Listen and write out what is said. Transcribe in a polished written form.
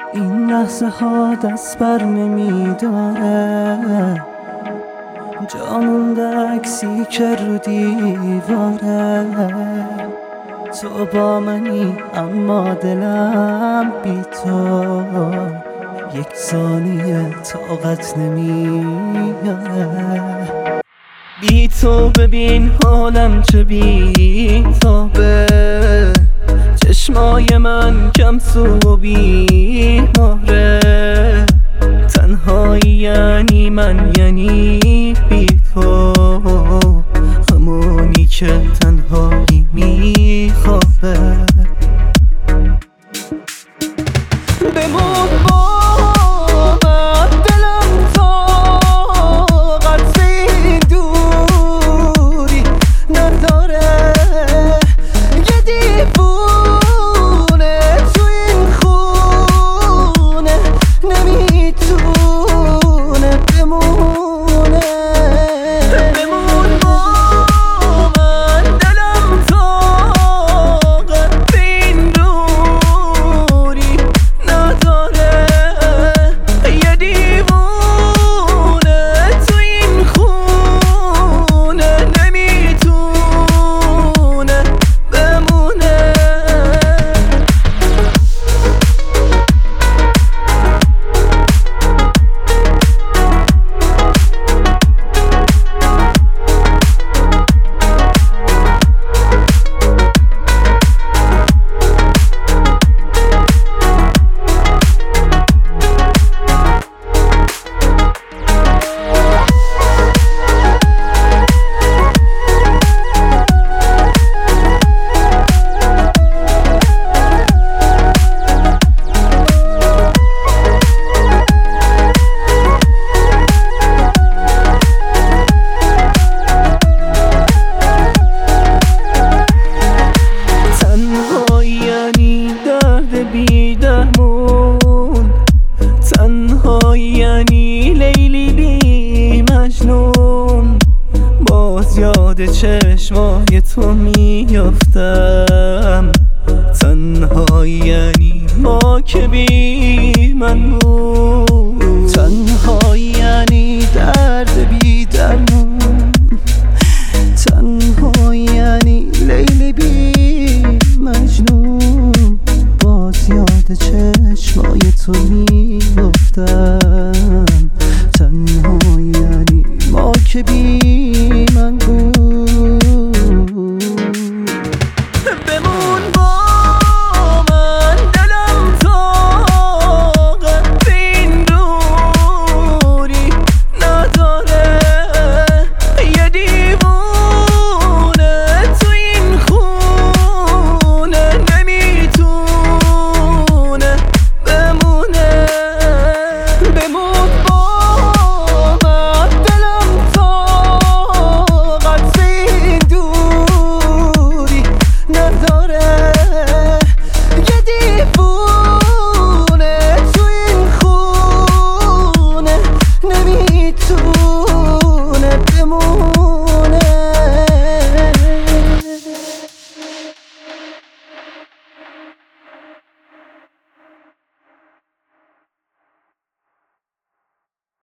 این لحظه ها دست بر نمیداره، جا مونده عکسی که رو دیواره. تو با منی اما دلم بی تو یک ثانیه طاقت نمیاره. بی تو ببین حالم چه بی تابه، چشمای من کم سو و بیماره. تنهایی یعنی من، یعنی بی تو، همونی که تنهایی میخوابه. بمون با من، دلم طاقت این دوری نداره. یه دیوونه تو این خونه نمیتونه بمونه. بمون با من، دلم طاقت این دوری نداره. یه دیوونه تو این خونه نمیتونه بمونه. تنهایی یعنی لیلی بی مجنون، باز یاد چشمای تو میافتم. تنهایی یعنی ما که بی